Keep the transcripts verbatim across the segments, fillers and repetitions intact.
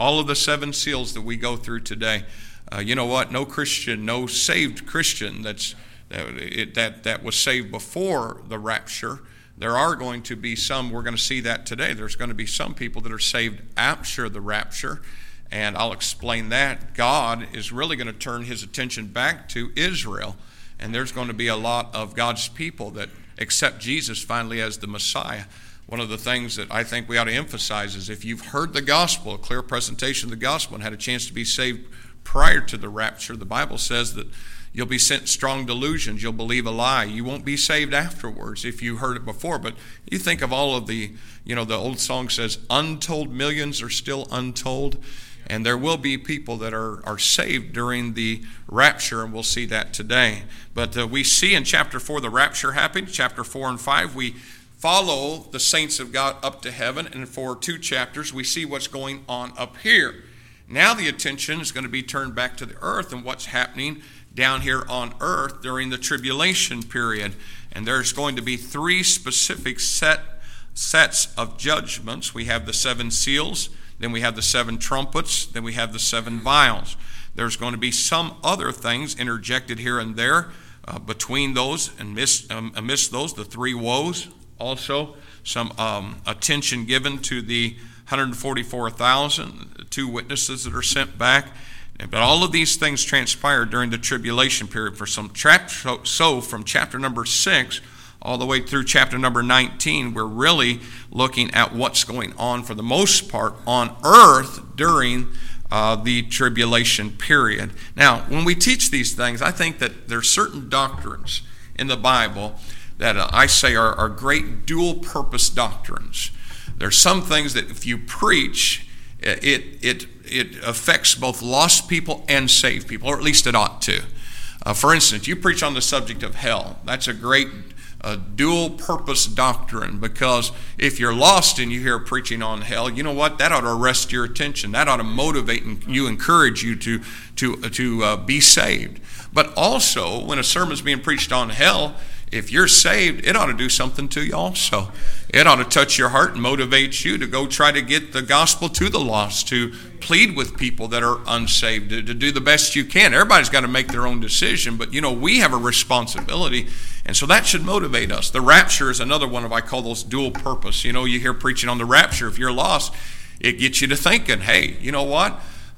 All of the seven seals that we go through today. Uh, you know what? No Christian, no saved Christian that's that, it, that that was saved before the rapture. There are going to be some, we're going to see that today. There's going to be some people that are saved after the rapture, and I'll explain that. God is really going to turn his attention back to Israel, and there's going to be a lot of God's people that accept Jesus finally as the Messiah. One of the things that I think we ought to emphasize is if you've heard the gospel, a clear presentation of the gospel, and had a chance to be saved prior to the rapture, the Bible says that you'll be sent strong delusions. You'll believe a lie. You won't be saved afterwards if you heard it before. But you think of all of the, you know, the old song says, untold millions are still untold. And there will be people that are, are saved during the rapture, and we'll see that today. But uh, we see in chapter four the rapture happened. Chapter four and five, we follow the saints of God up to heaven. And for two chapters, we see what's going on up here. Now the attention is going to be turned back to the earth and what's happening down here on earth during the tribulation period. And there's going to be three specific set sets of judgments. We have the seven seals, then we have the seven trumpets, then we have the seven vials. There's going to be some other things interjected here and there uh, between those and miss, um, amidst those, the three woes. Also, some um, attention given to the one hundred forty-four thousand, two witnesses that are sent back. But all of these things transpired during the tribulation period. For some tra- so from chapter number six all the way through chapter number nineteen, we're really looking at what's going on for the most part on earth during uh, the tribulation period. Now, when we teach these things, I think that there are certain doctrines in the Bible that uh, I say are, are great dual-purpose doctrines. There's some things that if you preach, it it it affects both lost people and saved people, or at least it ought to. Uh, for instance, you preach on the subject of hell. That's a great uh, dual-purpose doctrine, because if you're lost and you hear preaching on hell, you know what? That ought to arrest your attention. That ought to motivate and you, encourage you to to to uh, be saved. But also, when a sermon's being preached on hell, if you're saved, it ought to do something to you also. It ought to touch your heart and motivate you to go try to get the gospel to the lost, to plead with people that are unsaved, to, to do the best you can. Everybody's got to make their own decision, but, you know, we have a responsibility, and so that should motivate us. The rapture is another one of, I call those dual purpose. You know, you hear preaching on the rapture. If you're lost, it gets you to thinking, hey, you know what?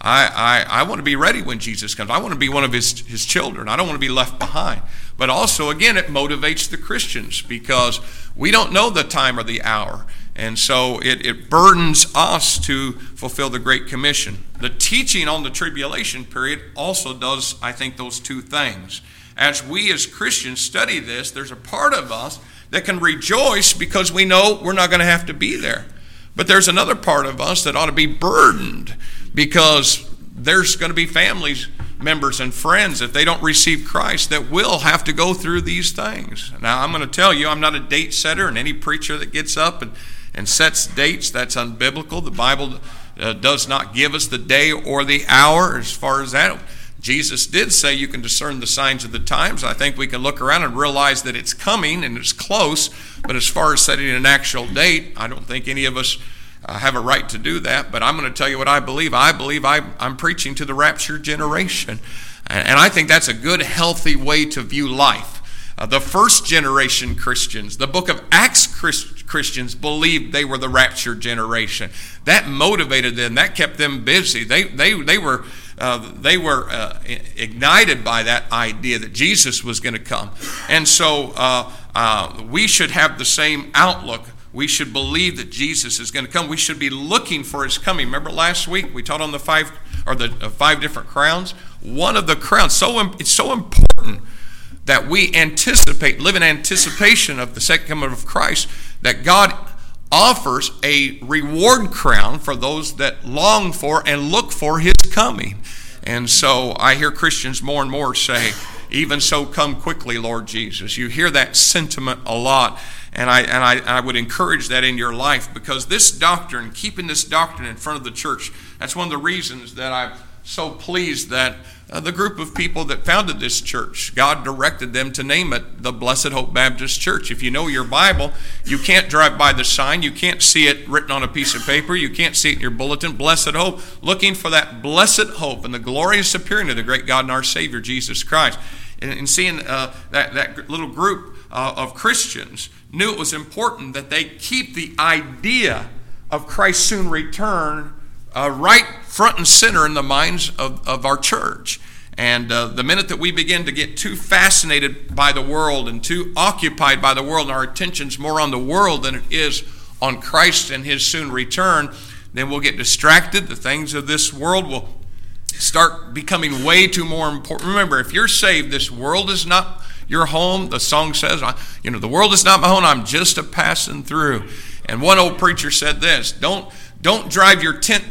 I, I, I want to be ready when Jesus comes. I want to be one of his, his children. I don't want to be left behind. But also, again, it motivates the Christians because we don't know the time or the hour. And so it, it burdens us to fulfill the Great Commission. The teaching on the tribulation period also does, I think, those two things. As we as Christians study this, there's a part of us that can rejoice because we know we're not going to have to be there. But there's another part of us that ought to be burdened because there's going to be families, members, and friends, if they don't receive Christ, that will have to go through these things. Now, I'm going to tell you, I'm not a date setter, and any preacher that gets up and, and sets dates, that's unbiblical. The Bible uh, does not give us the day or the hour as far as that. Jesus did say you can discern the signs of the times. I think we can look around and realize that it's coming and it's close, but as far as setting an actual date, I don't think any of us uh, have a right to do that. But I'm going to tell you what I believe. I believe I, I'm preaching to the rapture generation, and, and I think that's a good, healthy way to view life. Uh, the first generation Christians, the book of Acts Christ, Christians believed they were the rapture generation. That motivated them. That kept them busy. They they they were uh, they were uh, ignited by that idea that Jesus was going to come. And so uh, uh, we should have the same outlook. We should believe that Jesus is going to come. We should be looking for his coming. Remember last week we taught on the five or the uh, five different crowns. One of the crowns. So it's so important that we anticipate, live in anticipation of the second coming of Christ, that God offers a reward crown for those that long for and look for his coming. And so I hear Christians more and more say, even so come quickly, Lord Jesus. You hear that sentiment a lot, and I and I, I would encourage that in your life, because this doctrine, keeping this doctrine in front of the church, that's one of the reasons that I've so pleased that uh, the group of people that founded this church, God directed them to name it the Blessed Hope Baptist Church. If you know your Bible, you can't drive by the sign. You can't see it written on a piece of paper. You can't see it in your bulletin. Blessed Hope, looking for that blessed hope and the glorious appearing of the great God and our Savior, Jesus Christ. And, and seeing uh, that, that little group uh, of Christians knew it was important that they keep the idea of Christ's soon return uh, right front and center in the minds of, of our church. And uh, the minute that we begin to get too fascinated by the world and too occupied by the world, and our attention's more on the world than it is on Christ and his soon return, then we'll get distracted. The things of this world will start becoming way too more important. Remember, if you're saved, this world is not your home. The song says, you know, the world is not my home. I'm just a passing through. And one old preacher said this, don't, don't drive your tent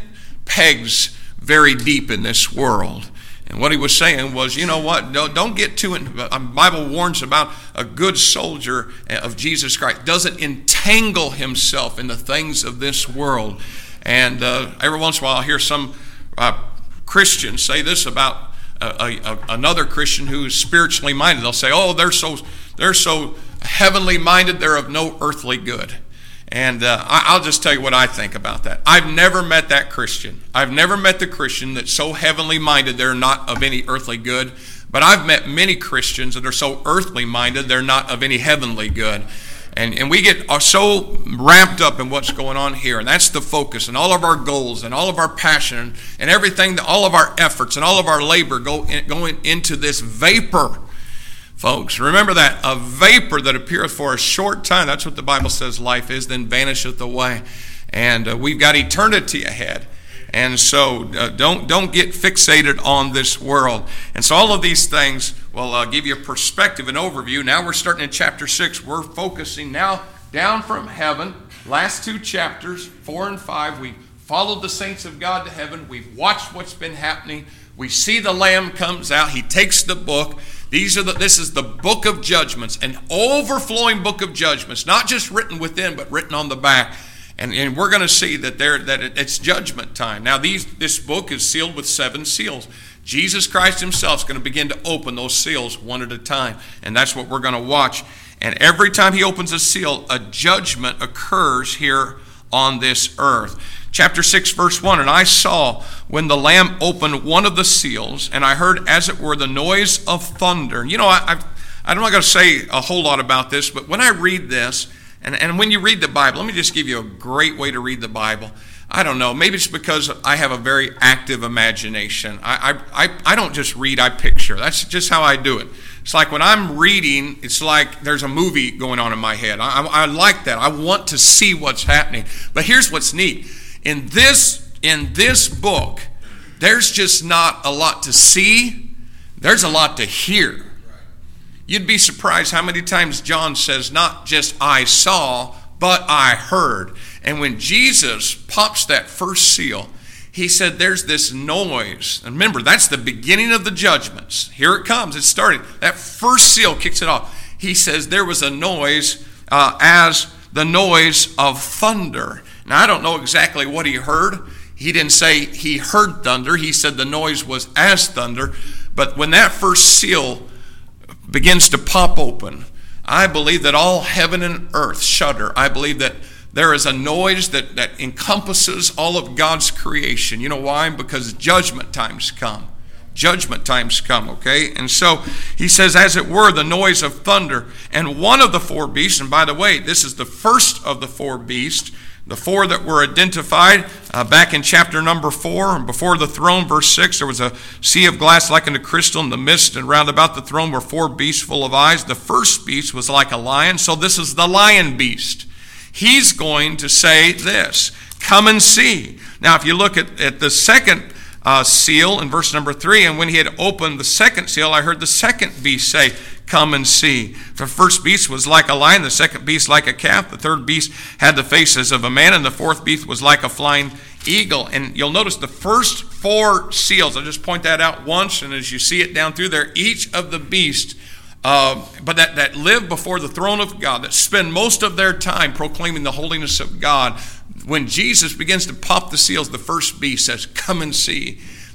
pegs very deep in this world. And what he was saying was, you know what, don't, don't get too, in, the Bible warns about a good soldier of Jesus Christ doesn't entangle himself in the things of this world. And uh, every once in a while I'll hear some uh, Christians say this about a, a, another Christian who is spiritually minded. They'll say, oh, they're so, they're so heavenly minded, they're of no earthly good. And uh, I'll just tell you what I think about that. I've never met that Christian. I've never met the Christian that's so heavenly minded they're not of any earthly good. But I've met many Christians that are so earthly minded they're not of any heavenly good. And, and we get so wrapped up in what's going on here. And that's the focus. And all of our goals and all of our passion and everything, all of our efforts and all of our labor go in, going into this vapor. Folks, remember that, a vapor that appeareth for a short time. That's what the Bible says life is, then vanisheth away. And uh, we've got eternity ahead. And so uh, don't don't get fixated on this world. And so all of these things will uh, give you a perspective, an overview. Now we're starting in chapter six. We're focusing now down from heaven. Last two chapters, four and five, we followed the saints of God to heaven. We've watched what's been happening. We see the Lamb comes out. He takes the book. These are the, this is the book of judgments, an overflowing book of judgments, not just written within, but written on the back. And, and we're going to see that there that it, it's judgment time. Now, these this book is sealed with seven seals. Jesus Christ himself is going to begin to open those seals one at a time. And that's what we're going to watch. And every time he opens a seal, a judgment occurs here on this earth. Chapter six, verse one, and I saw when the Lamb opened one of the seals, and I heard as it were the noise of thunder. You know, I, I, I'm not going to say a whole lot about this, but when I read this, and, and when you read the Bible, let me just give you a great way to read the Bible. I don't know, maybe it's because I have a very active imagination. I, I, I, I don't just read, I picture. That's just how I do it. It's like when I'm reading, it's like there's a movie going on in my head. I, I, I like that. I want to see what's happening. But here's what's neat. In this, in this book, there's just not a lot to see. There's a lot to hear. You'd be surprised how many times John says, not just I saw, but I heard. And when Jesus pops that first seal, he said there's this noise. And remember, that's the beginning of the judgments. Here it comes. It's starting. That first seal kicks it off. He says there was a noise uh, as the noise of thunder. Now, I don't know exactly what he heard. He didn't say he heard thunder. He said the noise was as thunder. But when that first seal begins to pop open, I believe that all heaven and earth shudder. I believe that there is a noise that, that encompasses all of God's creation. You know why? Because judgment times come. Judgment times come, okay? And so he says, as it were, the noise of thunder. And one of the four beasts, and by the way, this is the first of the four beasts, the four that were identified uh, back in chapter number four, before the throne, verse six, there was a sea of glass like unto crystal in the midst, and round about the throne were four beasts full of eyes. The first beast was like a lion, so this is the lion beast. He's going to say this, come and see. Now, if you look at, at the second uh, seal in verse number three, and when he had opened the second seal, I heard the second beast say, come and see. The first beast was like a lion, the second beast like a calf, the third beast had the faces of a man, and the fourth beast was like a flying eagle. And you'll notice the first four seals, I'll just point that out once, and as you see it down through there, each of the beasts, uh, but that, that live before the throne of God, that spend most of their time proclaiming the holiness of God, when Jesus begins to pop the seals, the first beast says, come and see.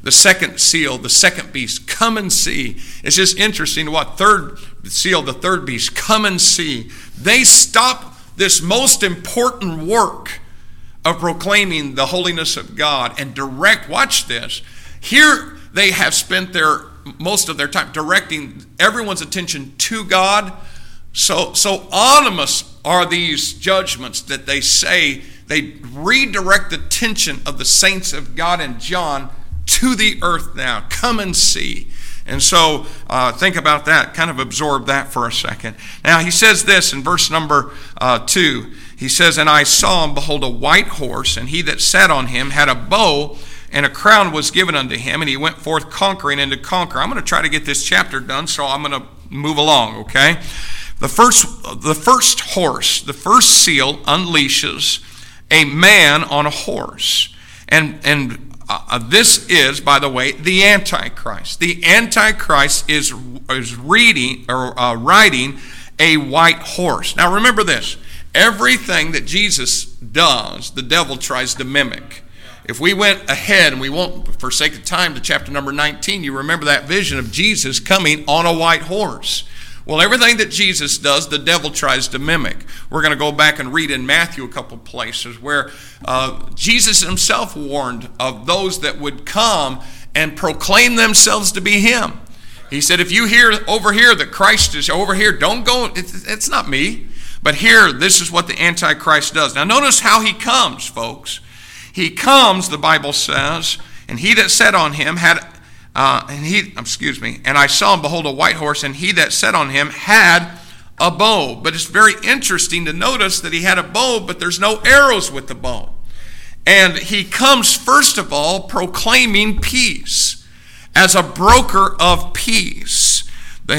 the second seal, the second beast, come and see. It's just interesting to what third seal, the third beast, come and see. They stop this most important work of proclaiming the holiness of God and direct, watch this, here they have spent their most of their time directing everyone's attention to God. So, so ominous are these judgments that they say they redirect the attention of the saints of God and John to the earth now. Come and see. And so uh, think about that, kind of absorb that for a second. Now he says this in verse number uh, two. He says, and I saw and behold a white horse, and he that sat on him had a bow, and a crown was given unto him, and he went forth conquering and to conquer. I'm going to try to get this chapter done, so I'm going to move along, okay? The first, the first horse, the first seal unleashes a man on a horse. And, and uh, this is, by the way, the Antichrist. The Antichrist is, is reading or uh, riding a white horse. Now remember this. Everything that Jesus does, the devil tries to mimic. If we went ahead, and we won't, for sake of time, to chapter number nineteen, you remember that vision of Jesus coming on a white horse. Well, everything that Jesus does, the devil tries to mimic. We're going to go back and read in Matthew a couple places where uh, Jesus himself warned of those that would come and proclaim themselves to be him. He said, if you hear over here that Christ is over here, don't go, it's, it's not me. But here, this is what the Antichrist does. Now notice how he comes, folks. He comes, the Bible says, and he that sat on him had, uh, and he, excuse me, and I saw and behold a white horse, and he that sat on him had a bow. But it's very interesting to notice that he had a bow, but there's no arrows with the bow. And he comes, first of all, proclaiming peace as a broker of peace.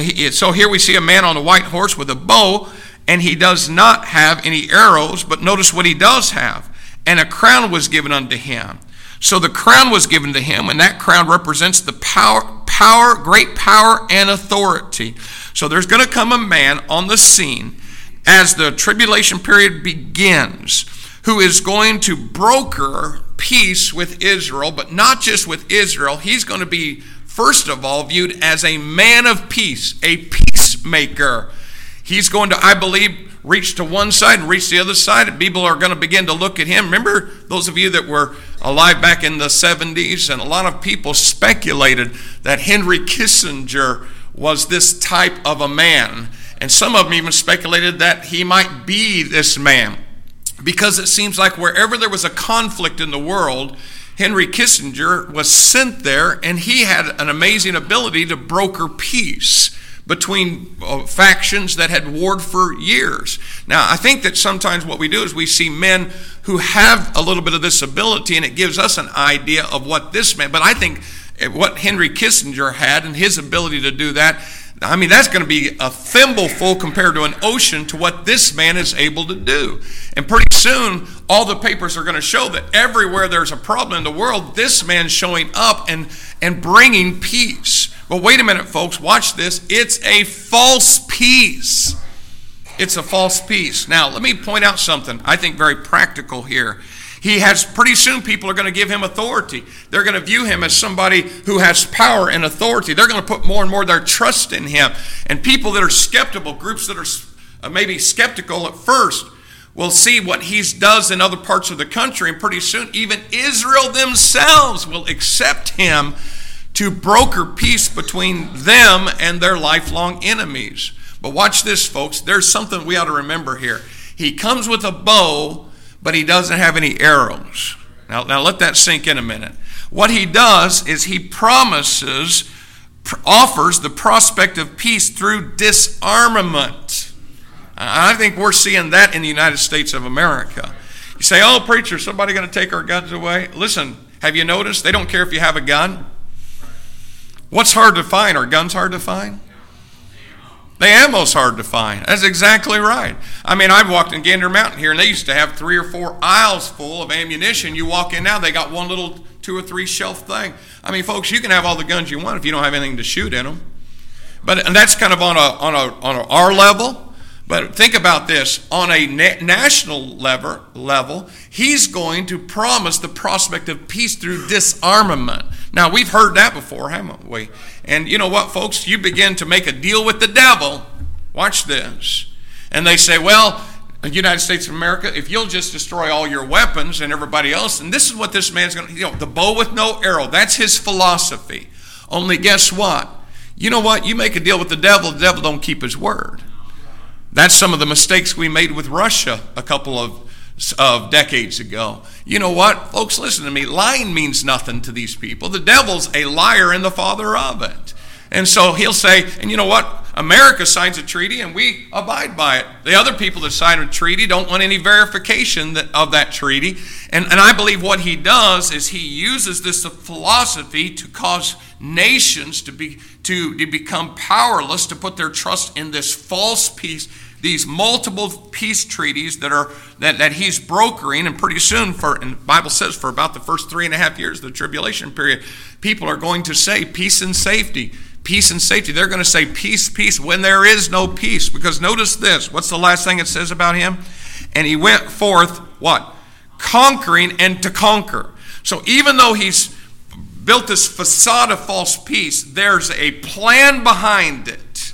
So here we see a man on a white horse with a bow, and he does not have any arrows, but notice what he does have. And a crown was given unto him. So the crown was given to him, and that crown represents the power, power, great power and authority. So there's going to come a man on the scene as the tribulation period begins, who is going to broker peace with Israel, but not just with Israel. He's going to be, first of all, viewed as a man of peace, a peacemaker. He's going to, I believe, reach to one side and reach the other side, and people are going to begin to look at him. Remember, those of you that were alive back in the seventies, and a lot of people speculated that Henry Kissinger was this type of a man. And some of them even speculated that he might be this man, because it seems like wherever there was a conflict in the world, Henry Kissinger was sent there, and he had an amazing ability to broker peace between uh, factions that had warred for years. Now, I think that sometimes what we do is we see men who have a little bit of this ability, and it gives us an idea of what this man, but I think what Henry Kissinger had and his ability to do that, I mean, that's going to be a thimbleful compared to an ocean to what this man is able to do. And pretty soon, all the papers are going to show that everywhere there's a problem in the world, this man's showing up and, and bringing peace. But wait a minute, folks, watch this. It's a false peace. It's a false peace. Now, let me point out something I think very practical here. He has, pretty soon people are going to give him authority. They're going to view him as somebody who has power and authority. They're going to put more and more of their trust in him. And people that are skeptical, groups that are maybe skeptical at first, will see what he does in other parts of the country. And pretty soon, even Israel themselves will accept him to broker peace between them and their lifelong enemies. But watch this, folks. There's something we ought to remember here. He comes with a bow, but he doesn't have any arrows. Now, now let that sink in a minute. What he does is he promises, offers the prospect of peace through disarmament. I think we're seeing that in the United States of America. You say, oh, preacher, somebody going to take our guns away? Listen, have you noticed? They don't care if you have a gun. What's hard to find? Are guns hard to find? The ammo's hard to find. That's exactly right. I mean, I've walked in Gander Mountain here, and they used to have three or four aisles full of ammunition. You walk in now, they got one little two or three shelf thing. I mean, folks, you can have all the guns you want if you don't have anything to shoot in them. But and that's kind of on a on a on a, our level. But think about this. On a na- national level, level, he's going to promise the prospect of peace through disarmament. Now, we've heard that before, haven't we? And you know what, folks? You begin to make a deal with the devil. Watch this. And they say, well, United States of America, if you'll just destroy all your weapons and everybody else, and this is what this man's going to, you know, the bow with no arrow. That's his philosophy. Only guess what? You know what? You make a deal with the devil, the devil don't keep his word. That's some of the mistakes we made with Russia a couple of of decades ago. You know what? Folks, listen to me. Lying means nothing to these people. The devil's a liar and the father of it. And so he'll say, and you know what? America signs a treaty and we abide by it. The other people that sign a treaty don't want any verification that, of that treaty. And, and I believe what he does is he uses this philosophy to cause nations to be to, to become powerless, to put their trust in this false peace, these multiple peace treaties that are that, that he's brokering. And pretty soon, for and the Bible says for about the first three and a half years of the tribulation period, people are going to say peace and safety. Peace and safety. They're going to say peace, peace, when there is no peace. Because notice this. What's the last thing it says about him? And he went forth, what? Conquering and to conquer. So even though he's built this facade of false peace, there's a plan behind it.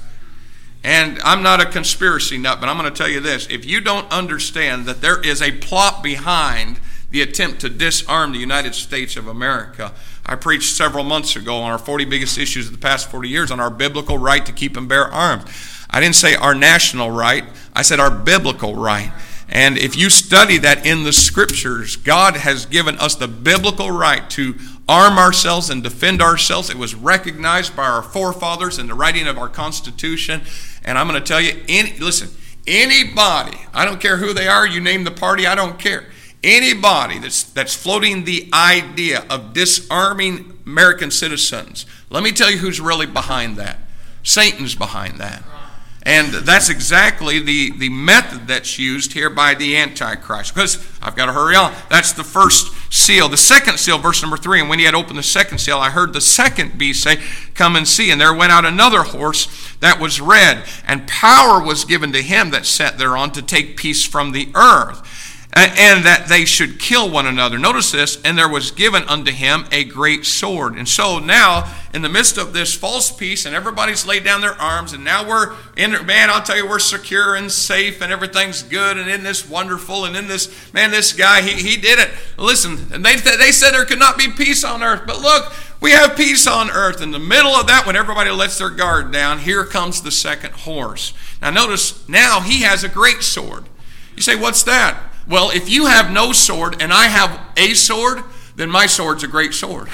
And I'm not a conspiracy nut, but I'm going to tell you this. If you don't understand that there is a plot behind the attempt to disarm the United States of America, I preached several months ago on our forty biggest issues of the past forty years on our biblical right to keep and bear arms. I didn't say our national right. I said our biblical right. And if you study that in the scriptures, God has given us the biblical right to arm ourselves and defend ourselves. It was recognized by our forefathers in the writing of our Constitution. And I'm going to tell you, any, listen, anybody, I don't care who they are, you name the party, I don't care. Anybody that's that's floating the idea of disarming American citizens, let me tell you who's really behind that. Satan's behind that. And that's exactly the, the method that's used here by the Antichrist. Because I've got to hurry on. That's the first seal. The second seal, verse number three, and when he had opened the second seal, I heard the second beast say, come and see. And there went out another horse that was red, and power was given to him that sat thereon to take peace from the earth, and that they should kill one another. Notice this, and there was given unto him a great sword. And so now, in the midst of this false peace, and everybody's laid down their arms, and now we're in, man, I'll tell you, we're secure and safe, and everything's good, and isn't this wonderful, and in this, man, this guy, he, he did it. Listen, and they, they said there could not be peace on earth, but look, we have peace on earth. In the middle of that, when everybody lets their guard down, here comes the second horse. Now notice, now he has a great sword. You say, what's that? Well, if you have no sword and I have a sword, then my sword's a great sword.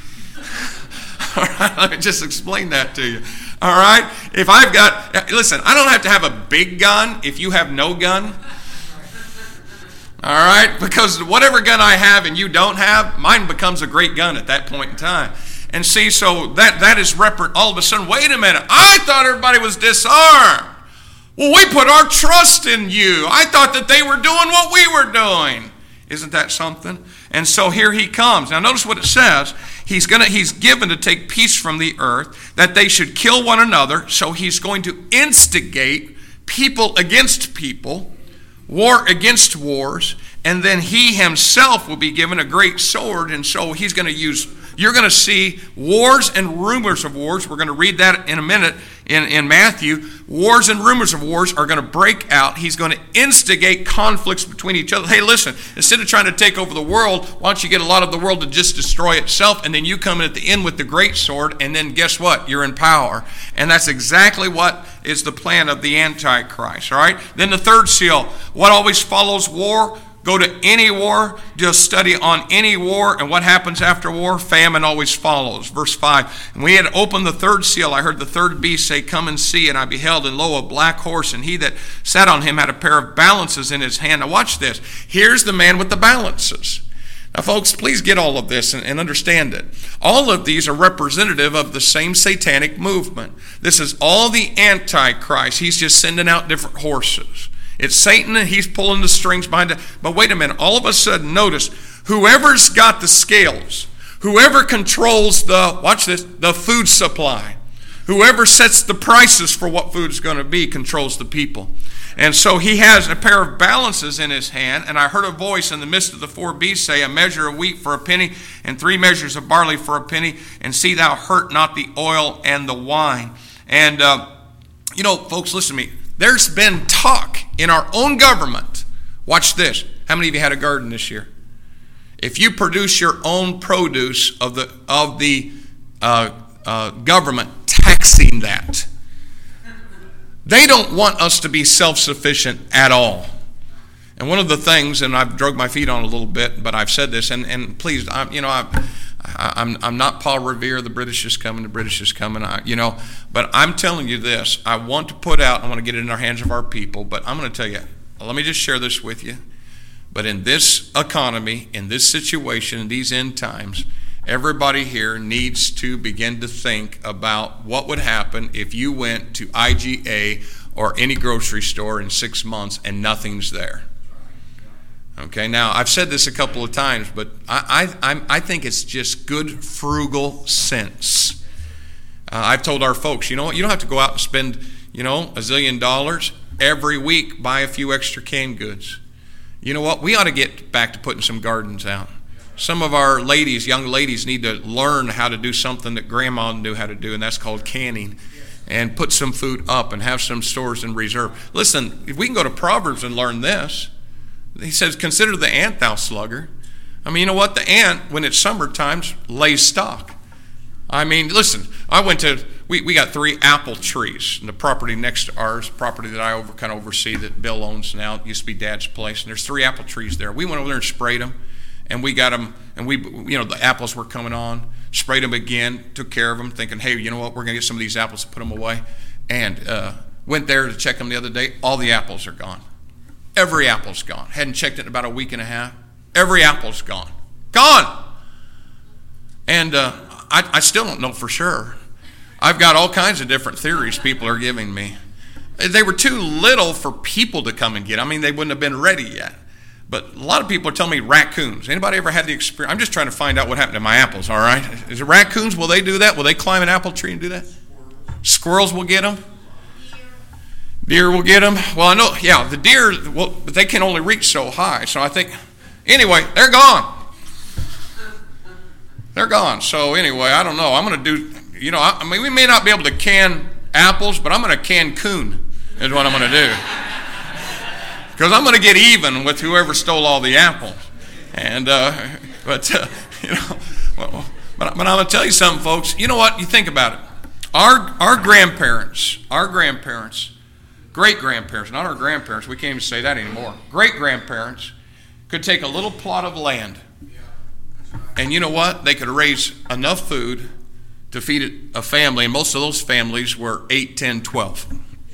All right, let me just explain that to you. All right, if I've got, listen, I don't have to have a big gun if you have no gun. All right, because whatever gun I have and you don't have, mine becomes a great gun at that point in time. And see, so that, that is represent, all of a sudden, wait a minute, I thought everybody was disarmed. Well, we put our trust in you. I thought that they were doing what we were doing. Isn't that something? And so here he comes. Now notice what it says. He's gonna, he's given to take peace from the earth, that they should kill one another. So he's going to instigate people against people, war against wars, and then he himself will be given a great sword. And so he's going to use, you're going to see wars and rumors of wars. We're going to read that in a minute in, in Matthew. Wars and rumors of wars are going to break out. He's going to instigate conflicts between each other. Hey, listen, instead of trying to take over the world, why don't you get a lot of the world to just destroy itself, and then you come in at the end with the great sword, and then guess what? You're in power. And that's exactly what is the plan of the Antichrist, all right? Then the third seal, what always follows war? Go to any war, just study on any war, and what happens after war? Famine always follows. Verse five, and we had opened the third seal. I heard the third beast say, come and see, and I beheld, and lo, a black horse, and he that sat on him had a pair of balances in his hand. Now watch this. Here's the man with the balances. Now folks, please get all of this and, and understand it. All of these are representative of the same satanic movement. This is all the Antichrist. He's just sending out different horses. It's Satan, and he's pulling the strings behind it. But wait a minute. All of a sudden, notice, whoever's got the scales, whoever controls the, watch this, the food supply, Whoever sets the prices for what food is going to be controls the people. And so he has a pair of balances in his hand, and I heard a voice in the midst of the four beasts say, a measure of wheat for a penny, and three measures of barley for a penny, and see thou hurt not the oil and the wine. And, uh, you know, folks, listen to me. There's been talk in our own government. Watch this. How many of you had a garden this year? If you produce your own produce of the, of the uh, uh, government taxing that, they don't want us to be self-sufficient at all. And one of the things, and I've drug my feet on a little bit, but I've said this, and, and please, I'm, you know, I, I, I'm I'm not Paul Revere. The British is coming. The British is coming. I, you know, but I'm telling you this. I want to put out. I want to get it in our hands of our people. But I'm going to tell you. Let me just share this with you. But in this economy, in this situation, in these end times, everybody here needs to begin to think about what would happen if you went to I G A or any grocery store in six months and nothing's there. Okay, now I've said this a couple of times, but I I, I think it's just good frugal sense. Uh, I've told our folks, you know what, you don't have to go out and spend, you know, a zillion dollars every week, buy a few extra canned goods. You know what, we ought to get back to putting some gardens out. Some of our ladies, young ladies, need to learn how to do something that grandma knew how to do, and that's called canning. And put some food up and have some stores in reserve. Listen, if we can go to Proverbs and learn this, he says, consider the ant, thou sluggard. I mean, you know what? The ant, when it's summertime, lays stock. I mean, listen, I went to, we, we got three apple trees in the property next to ours, property that I over, kind of oversee that Bill owns now. It used to be Dad's place, and there's three apple trees there. We went over there and sprayed them. And we got them, and we, you know, the apples were coming on, sprayed them again, took care of them, thinking, hey, you know what, we're going to get some of these apples and put them away. And uh, went there to check them the other day. All the apples are gone. Every apple's gone. Hadn't checked it in about a week and a half. Every apple's gone. Gone! And uh, I, I still don't know for sure. I've got all kinds of different theories people are giving me. They were too little for people to come and get. I mean, they wouldn't have been ready yet. But a lot of people are telling me raccoons. Anybody ever had the experience? I'm just trying to find out what happened to my apples, all right? Is it raccoons? Will they do that? Will they climb an apple tree and do that? Squirrels will get them? Deer will get them? Well, I know, yeah, the deer, well, but they can only reach so high. So I think, anyway, they're gone. They're gone. So anyway, I don't know. I'm going to do, you know, I, I mean, we may not be able to can apples, but I'm going to can coon is what I'm going to do. Because I'm going to get even with whoever stole all the apples. And, uh, but, uh, you know, well, but, but I'm going to tell you something, folks. You know what? You think about it. Our, our grandparents, our grandparents, great-grandparents, not our grandparents, we can't even say that anymore. Great-grandparents could take a little plot of land. And you know what? They could raise enough food to feed a family. And most of those families were eight, ten, twelve.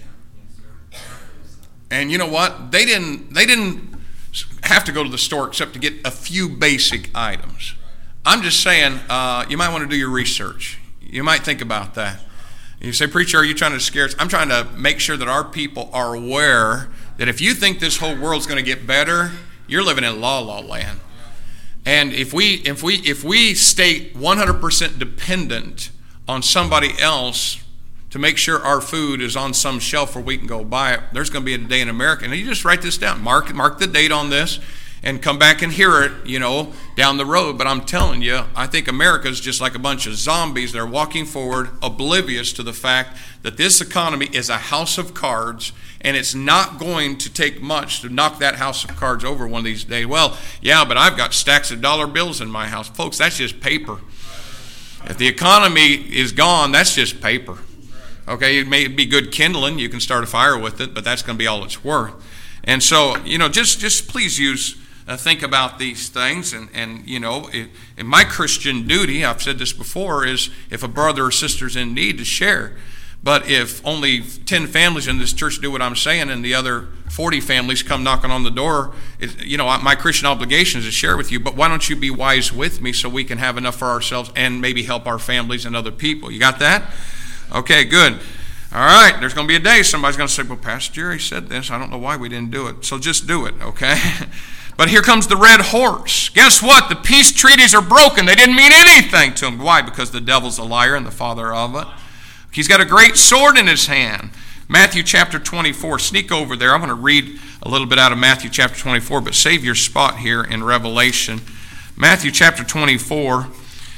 And you know what? They didn't they didn't have to go to the store except to get a few basic items. I'm just saying, uh, you might want to do your research. You might think about that. You say, preacher, are you trying to scare us? I'm trying to make sure that our people are aware that if you think this whole world's going to get better, you're living in la la land. And if we if we if we stay one hundred percent dependent on somebody else to make sure our food is on some shelf where we can go buy it, there's going to be a day in America. And you just write this down. Mark mark the date on this and come back and hear it, you know, down the road. But I'm telling you, I think America is just like a bunch of zombies. They're walking forward oblivious to the fact that this economy is a house of cards, and it's not going to take much to knock that house of cards over one of these days. Well, yeah, but I've got stacks of dollar bills in my house. Folks, that's just paper. If the economy is gone, that's just paper. Okay, it may be good kindling. You can start a fire with it, but that's going to be all it's worth. And so, you know, just just please use, uh, think about these things. And, and you know, it, and my Christian duty, I've said this before, is if a brother or sister's in need, to share. But if only ten families in this church do what I'm saying and the other forty families come knocking on the door, it, you know, my Christian obligation is to share with you. But why don't you be wise with me so we can have enough for ourselves and maybe help our families and other people? You got that? Okay, good. All right, there's going to be a day somebody's going to say, well, Pastor Jerry said this. I don't know why we didn't do it. So just do it, okay? But here comes the red horse. Guess what? The peace treaties are broken. They didn't mean anything to them. Why? Because the devil's a liar and the father of it. He's got a great sword in his hand. Matthew chapter twenty-four. Sneak over there. I'm going to read a little bit out of Matthew chapter twenty-four, but save your spot here in Revelation. Matthew chapter twenty-four,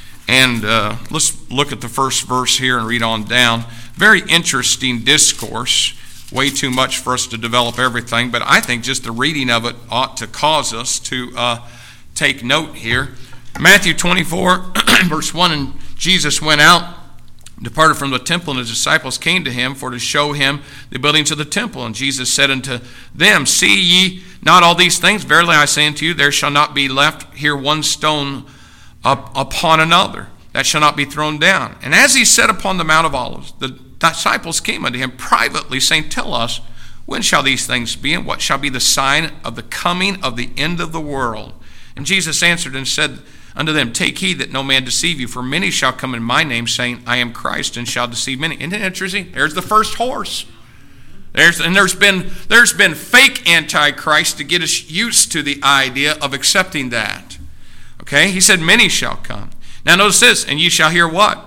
and uh, let's look at the first verse here and read on down. Very interesting discourse. Way too much for us to develop everything, but I think just the reading of it ought to cause us to uh, take note here. Matthew twenty-four, verse one, and Jesus went out, departed from the temple, and his disciples came to him for to show him the buildings of the temple. And Jesus said unto them, See ye not all these things? Verily I say unto you, there shall not be left here one stone up upon another, that shall not be thrown down. And as he sat upon the Mount of Olives, the disciples came unto him privately, saying, Tell us, when shall these things be, and what shall be the sign of the coming of the end of the world? And Jesus answered and said unto them, Take heed that no man deceive you, for many shall come in my name, saying, I am Christ, and shall deceive many. Isn't it interesting? There's the first horse. There's, and there's been, there's been fake antichrist to get us used to the idea of accepting that. Okay? He said, Many shall come. Now notice this, and ye shall hear what?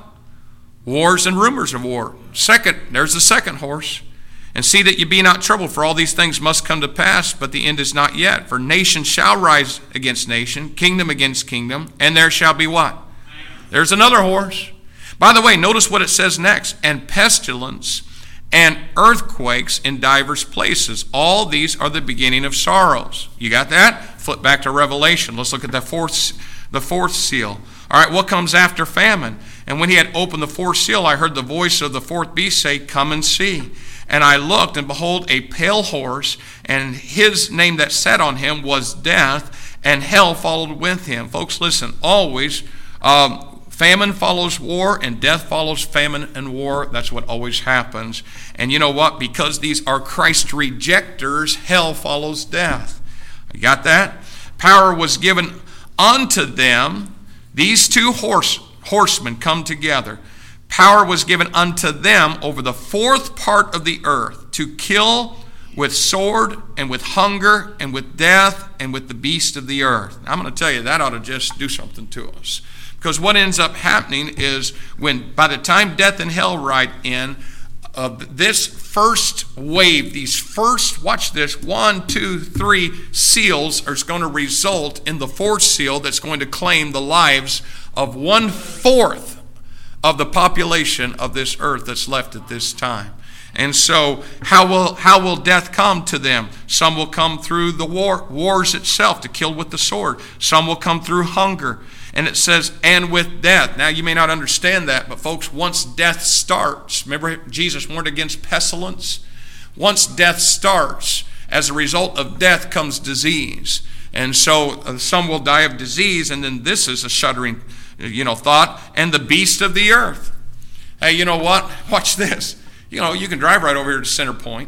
Wars and rumors of war. Second, there's the second horse. And see that ye be not troubled, for all these things must come to pass, but the end is not yet. For nation shall rise against nation, kingdom against kingdom, and there shall be what? There's another horse. By the way, notice what it says next. And pestilence and earthquakes in divers places. All these are the beginning of sorrows. You got that? Flip back to Revelation. Let's look at the fourth, the fourth seal. All right, what comes after famine? And when he had opened the fourth seal, I heard the voice of the fourth beast say, Come and see. And I looked, and behold, a pale horse, and his name that sat on him was Death, and hell followed with him. Folks, listen, always um, famine follows war, and death follows famine and war. That's what always happens. And you know what? Because these are Christ rejectors, hell follows death. You got that? Power was given unto them. These two horse, horsemen come together. Power was given unto them over the fourth part of the earth to kill with sword and with hunger and with death and with the beast of the earth. I'm going to tell you, that ought to just do something to us. Because what ends up happening is when, by the time death and hell ride in, uh, this first wave, these first, watch this, one, two, three seals are going to result in the fourth seal that's going to claim the lives of one-fourth of the population of this earth that's left at this time. And so how will how will death come to them? Some will come through the war wars itself, to kill with the sword. Some will come through hunger. And it says, and with death. Now you may not understand that, but folks, once death starts, remember Jesus warned against pestilence? Once death starts, as a result of death comes disease. And so uh, some will die of disease, and then this is a shuddering you know, thought, and the beast of the earth. Hey, you know what? Watch this. You know, you can drive right over here to Center Point,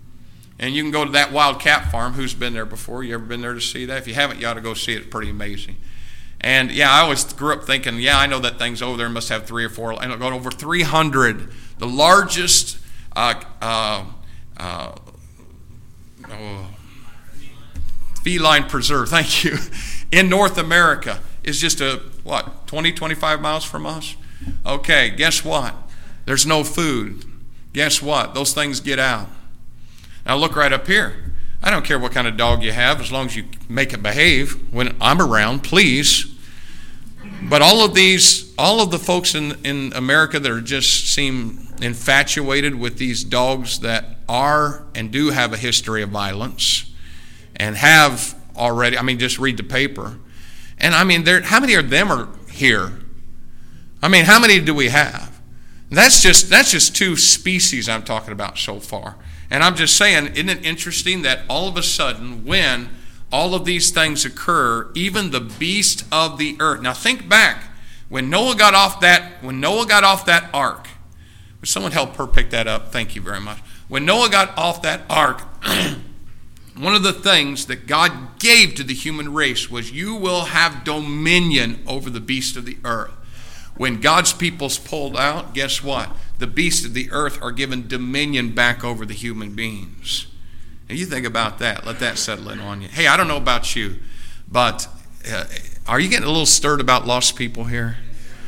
and you can go to that wild cat farm. Who's been there before? You ever been there to see that? If you haven't, you ought to go see it. It's pretty amazing. And yeah, I always grew up thinking, yeah, I know that thing's over there. It must have three or four, and it got over three hundred. The largest uh, uh, uh, oh, feline preserve, thank you, in North America is just a, what, twenty, twenty-five miles from us? Okay, guess what? There's no food. Guess what? Those things get out. Now look right up here. I don't care what kind of dog you have, as long as you make it behave when I'm around, please. But all of these, all of the folks in, in America that are just seem infatuated with these dogs that are and do have a history of violence and have already, I mean, just read the paper. And I mean, there, how many of them are here? I mean, how many do we have? That's just that's just two species I'm talking about so far. And I'm just saying, isn't it interesting that all of a sudden, when all of these things occur, even the beast of the earth. Now think back, when Noah got off that, when Noah got off that ark, would someone help her pick that up? Thank you very much. When Noah got off that ark, one of the things that God gave to the human race was, you will have dominion over the beast of the earth. When God's people's pulled out, guess what? The beasts of the earth are given dominion back over the human beings. And you think about that. Let that settle in on you. Hey, I don't know about you, but uh, are you getting a little stirred about lost people here?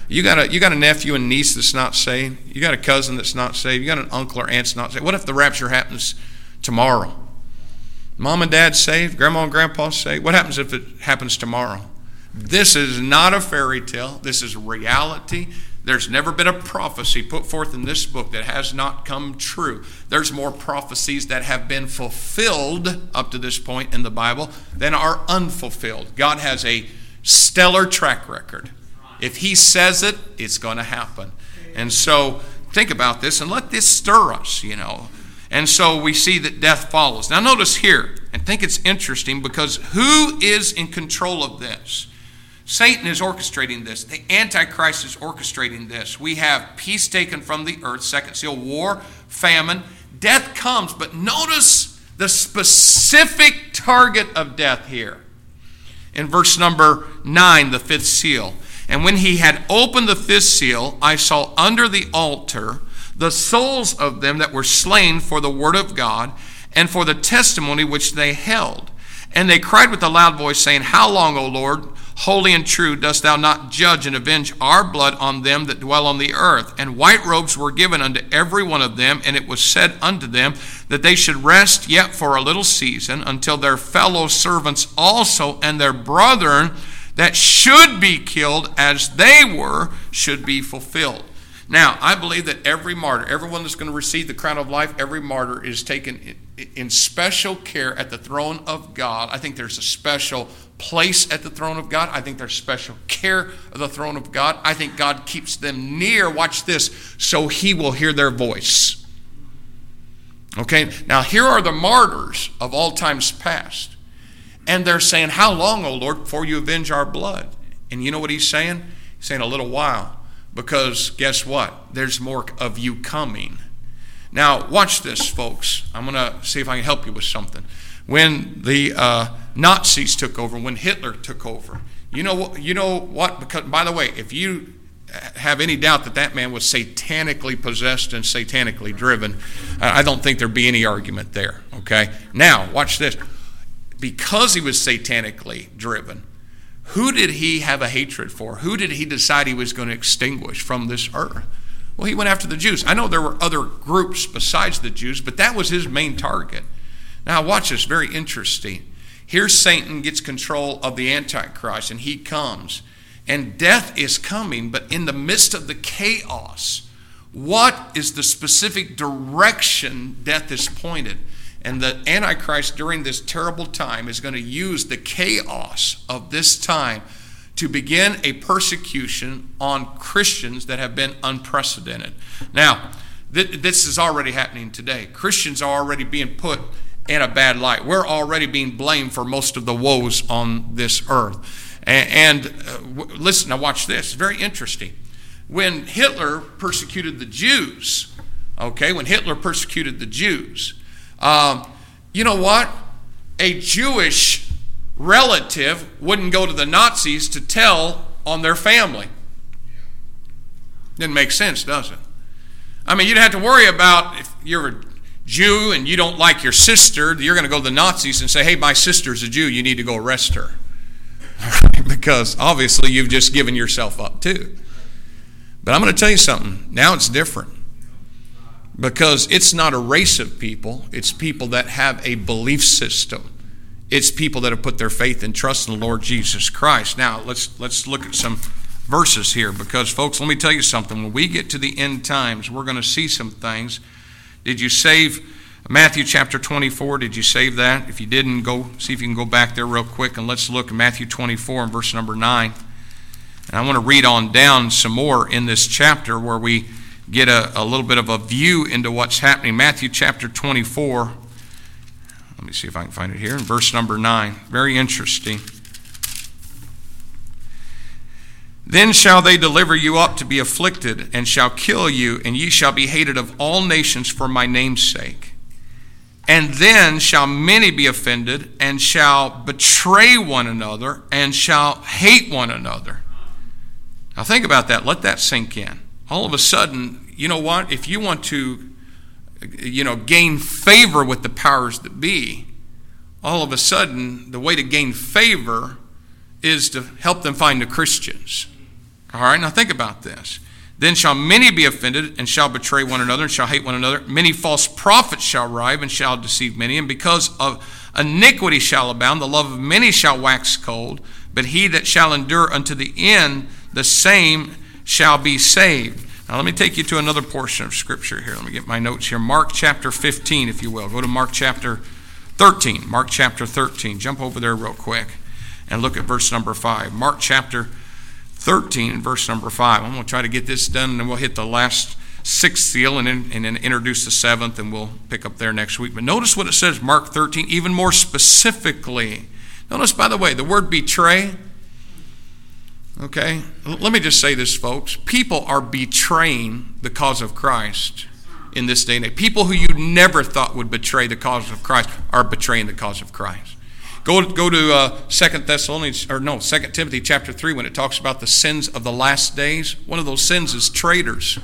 you got a you got a nephew and niece that's not saved. You got a cousin that's not saved. You got an uncle or aunt that's not saved. What if the rapture happens tomorrow? Mom and dad saved, grandma and grandpa saved. What happens if it happens tomorrow? This is not a fairy tale. This is reality. There's never been a prophecy put forth in this book that has not come true. There's more prophecies that have been fulfilled up to this point in the Bible than are unfulfilled. God has a stellar track record. If he says it, it's going to happen. And so think about this and let this stir us, you know. And so we see that death follows. Now notice here, and think it's interesting because who is in control of this? Satan is orchestrating this. The Antichrist is orchestrating this. We have peace taken from the earth, second seal, war, famine. Death comes, but notice the specific target of death here. In verse number nine, the fifth seal. And when he had opened the fifth seal, I saw under the altar the souls of them that were slain for the word of God and for the testimony which they held. And they cried with a loud voice, saying, How long, O Lord, holy and true, dost thou not judge and avenge our blood on them that dwell on the earth? And white robes were given unto every one of them, and it was said unto them that they should rest yet for a little season, until their fellow servants also and their brethren that should be killed as they were should be fulfilled. Now, I believe that every martyr, everyone that's going to receive the crown of life, every martyr is taken in special care at the throne of God. I think there's a special place at the throne of God. I think there's special care of the throne of God. I think God keeps them near, watch this, so he will hear their voice. Okay, now here are the martyrs of all times past. And they're saying, How long, O Lord, before you avenge our blood? And you know what he's saying? He's saying a little while. Because guess what? There's more of you coming. Now, watch this, folks. I'm going to see if I can help you with something. When the uh, Nazis took over, when Hitler took over, you know what? You know what? Because, by the way, if you have any doubt that that man was satanically possessed and satanically driven, I don't think there'd be any argument there. Okay. Now, watch this. Because he was satanically driven, who did he have a hatred for? Who did he decide he was going to extinguish from this earth? Well, he went after the Jews. I know there were other groups besides the Jews, but that was his main target. Now, watch this, very interesting. Here Satan gets control of the Antichrist, and he comes. And death is coming, but in the midst of the chaos, what is the specific direction death is pointed? And the Antichrist during this terrible time is going to use the chaos of this time to begin a persecution on Christians that have been unprecedented. Now, th- this is already happening today. Christians are already being put in a bad light. We're already being blamed for most of the woes on this earth. And, and uh, w- listen, now watch this. Very interesting. When Hitler persecuted the Jews, okay, when Hitler persecuted the Jews, Um, you know what? A Jewish relative wouldn't go to the Nazis to tell on their family. Didn't make sense, does it? I mean, you'd have to worry about if you're a Jew and you don't like your sister, you're going to go to the Nazis and say, hey, my sister's a Jew, you need to go arrest her. Because obviously you've just given yourself up too. But I'm going to tell you something. Now it's different. Because it's not a race of people. It's people that have a belief system. It's people that have put their faith and trust in the Lord Jesus Christ. Now, let's let's look at some verses here. Because, folks, let me tell you something. When we get to the end times, we're going to see some things. Did you save Matthew chapter twenty-four? Did you save that? If you didn't, go see if you can go back there real quick. And let's look at Matthew twenty-four and verse number nine. And I want to read on down some more in this chapter where we get a, a little bit of a view into what's happening. Matthew chapter twenty-four. Let me see if I can find it here. In verse number nine. Very interesting. Then shall they deliver you up to be afflicted, and shall kill you, and ye shall be hated of all nations for my name's sake. And then shall many be offended, and shall betray one another, and shall hate one another. Now think about that. Let that sink in. All of a sudden, you know what? If you want to, you know, gain favor with the powers that be, all of a sudden, the way to gain favor is to help them find the Christians. All right, now think about this. Then shall many be offended, and shall betray one another, and shall hate one another. Many false prophets shall rise, and shall deceive many. And because of iniquity shall abound, the love of many shall wax cold. But he that shall endure unto the end, the same shall be saved. Now let me take you to another portion of Scripture here. Let me get my notes here. Mark chapter fifteen, if you will. Go to Mark chapter thirteen. Mark chapter thirteen. Jump over there real quick and look at verse number five. Mark chapter thirteen and verse number five. I'm going to try to get this done, and then we'll hit the last sixth seal and then, and then introduce the seventh, and we'll pick up there next week. But notice what it says, Mark thirteen, even more specifically. Notice, by the way, the word betray. Okay, let me just say this, folks. People are betraying the cause of Christ in this day and age. People who you never thought would betray the cause of Christ are betraying the cause of Christ. Go, go to uh, Second Thessalonians, or no, Second Timothy chapter three, when it talks about the sins of the last days. One of those sins is traitors.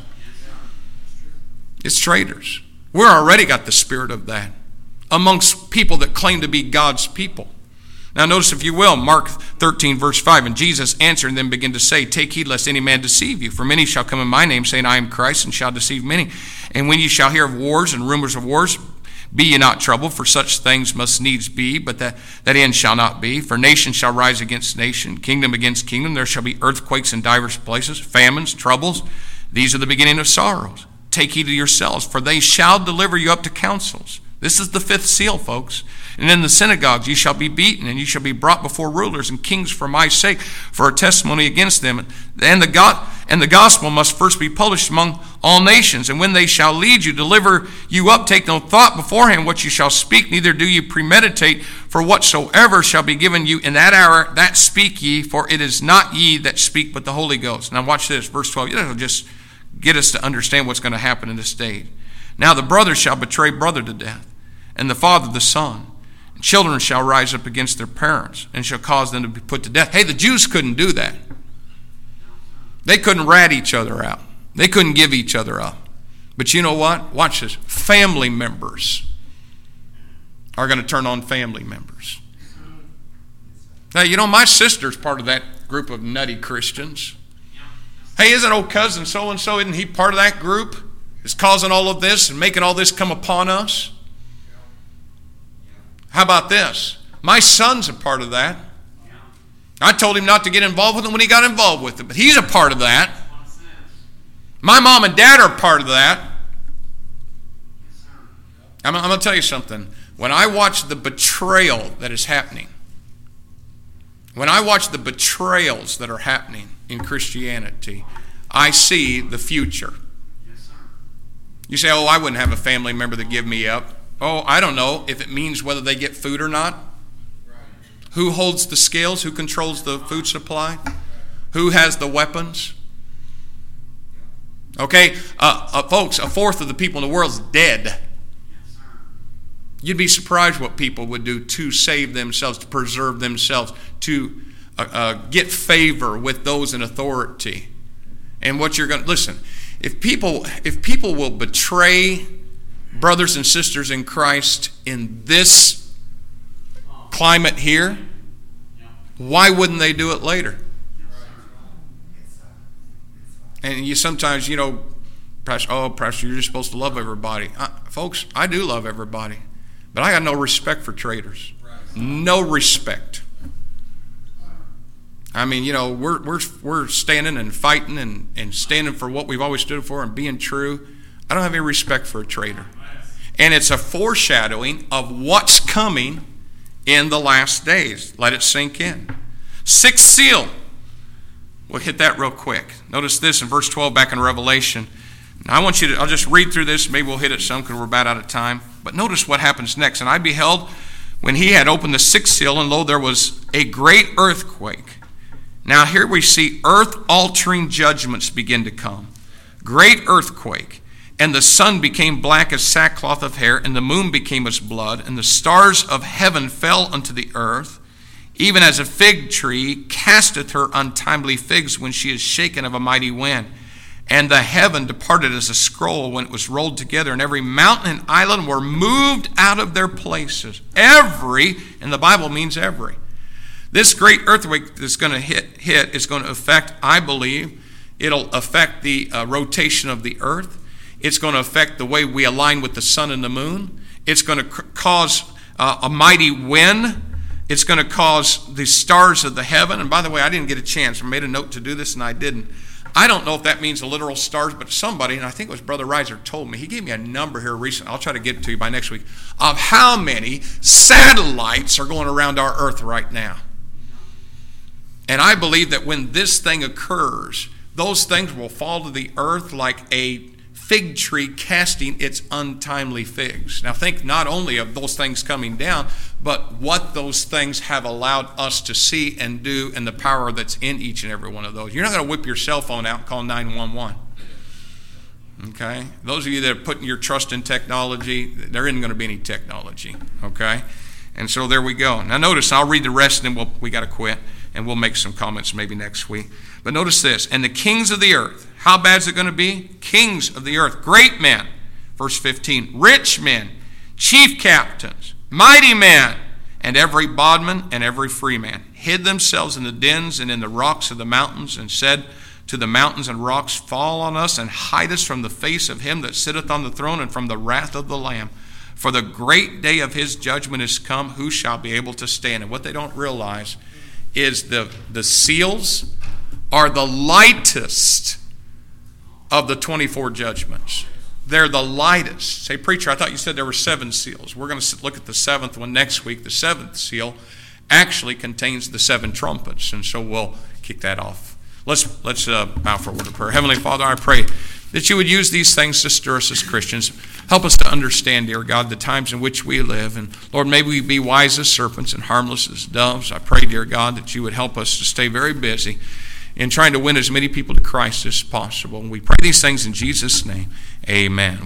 It's traitors. We're already got the spirit of that amongst people that claim to be God's people. Now notice, if you will, Mark thirteen, verse five. And Jesus answered and then began to say, take heed lest any man deceive you. For many shall come in my name, saying, I am Christ, and shall deceive many. And when ye shall hear of wars and rumors of wars, be ye not troubled, for such things must needs be, but that, that end shall not be. For nation shall rise against nation, kingdom against kingdom. There shall be earthquakes in divers places, famines, troubles. These are the beginning of sorrows. Take heed to yourselves, for they shall deliver you up to councils. This is the fifth seal, folks. And in the synagogues ye shall be beaten, and ye shall be brought before rulers and kings for my sake, for a testimony against them. And the God and the gospel must first be published among all nations. And when they shall lead you, deliver you up, take no thought beforehand what you shall speak, neither do ye premeditate. For whatsoever shall be given you in that hour, that speak ye, for it is not ye that speak, but the Holy Ghost. Now watch this, verse twelve. It'll just get us to understand what's going to happen in this day. Now the brother shall betray brother to death, and the father the son. And children shall rise up against their parents, and shall cause them to be put to death. Hey, the Jews couldn't do that. They couldn't rat each other out. They couldn't give each other up. But you know what? Watch this. Family members are going to turn on family members. Now, you know, my sister's part of that group of nutty Christians. Hey, isn't old cousin so-and-so, isn't he part of that group? Is causing all of this and making all this come upon us? How about this? My son's a part of that. I told him not to get involved with it when he got involved with it, but he's a part of that. My mom and dad are part of that. I'm, I'm going to tell you something. When I watch the betrayal that is happening, when I watch the betrayals that are happening in Christianity, I see the future. You say, oh, I wouldn't have a family member that give me up. Oh, I don't know if it means whether they get food or not. Who holds the scales? Who controls the food supply? Who has the weapons? Okay, uh, uh, folks, a fourth of the people in the world is dead. You'd be surprised what people would do to save themselves, to preserve themselves, to uh, uh, get favor with those in authority. And what you're going to, listen, if people, if people will betray brothers and sisters in Christ in this climate here, why wouldn't they do it later? And you sometimes, you know, Pastor, oh, Pastor, you're just supposed to love everybody. Uh, folks, I do love everybody. But I got no respect for traitors. No respect. I mean, you know, we're we're we're standing and fighting and, and standing for what we've always stood for and being true. I don't have any respect for a traitor. And it's a foreshadowing of what's coming in the last days. Let it sink in. Sixth seal. We'll hit that real quick. Notice this in verse twelve back in Revelation. Now I want you to, I'll just read through this. Maybe we'll hit it some because we're about out of time. But notice what happens next. And I beheld when he had opened the sixth seal, and lo, there was a great earthquake. Now here we see earth-altering judgments begin to come. Great earthquake. And the sun became black as sackcloth of hair, and the moon became as blood, and the stars of heaven fell unto the earth, even as a fig tree casteth her untimely figs when she is shaken of a mighty wind. And the heaven departed as a scroll when it was rolled together, and every mountain and island were moved out of their places. Every, and the Bible means every. This great earthquake that's going to hit, hit is going to affect, I believe, it'll affect the uh, rotation of the earth. It's going to affect the way we align with the sun and the moon. It's going to c- cause uh, a mighty wind. It's going to cause the stars of the heaven. And by the way, I didn't get a chance. I made a note to do this and I didn't. I don't know if that means the literal stars, but somebody, and I think it was Brother Reiser, told me, he gave me a number here recently, I'll try to get it to you by next week, of how many satellites are going around our earth right now. And I believe that when this thing occurs, those things will fall to the earth like a fig tree casting its untimely figs. Now think not only of those things coming down, but what those things have allowed us to see and do and the power that's in each and every one of those. You're not going to whip your cell phone out and call nine one one. Okay? Those of you that are putting your trust in technology, there isn't going to be any technology. Okay? And so there we go. Now notice, I'll read the rest and then we'll, we got to quit. And we'll make some comments maybe next week. But notice this. And the kings of the earth. How bad is it going to be? Kings of the earth. Great men. Verse fifteen. Rich men. Chief captains. Mighty men. And every bondman and every free man. Hid themselves in the dens and in the rocks of the mountains. And said to the mountains and rocks, fall on us and hide us from the face of him that sitteth on the throne and from the wrath of the Lamb. For the great day of his judgment is come. Who shall be able to stand? And what they don't realize is the, the seals are the lightest of the twenty-four judgments. They're the lightest. Say, preacher, I thought you said there were seven seals. We're going to look at the seventh one next week. The seventh seal actually contains the seven trumpets, and so we'll kick that off. Let's, let's uh, bow for a word of prayer. Heavenly Father, I pray that you would use these things to stir us as Christians. Help us to understand, dear God, the times in which we live. And Lord, may we be wise as serpents and harmless as doves. I pray, dear God, that you would help us to stay very busy in trying to win as many people to Christ as possible. And we pray these things in Jesus' name. Amen.